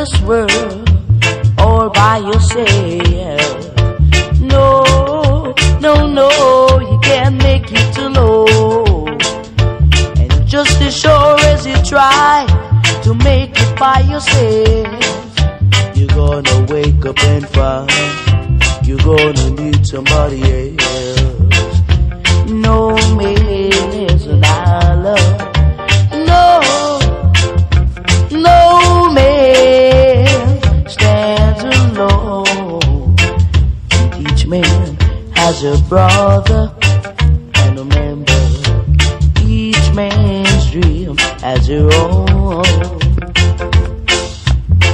this world all by yourself. No, no, no, you can't make it alone. And just as sure as you try to make it by yourself, you're gonna wake up and find you're gonna need somebody else. No man is an island. No, no man stands alone. And each man has a brother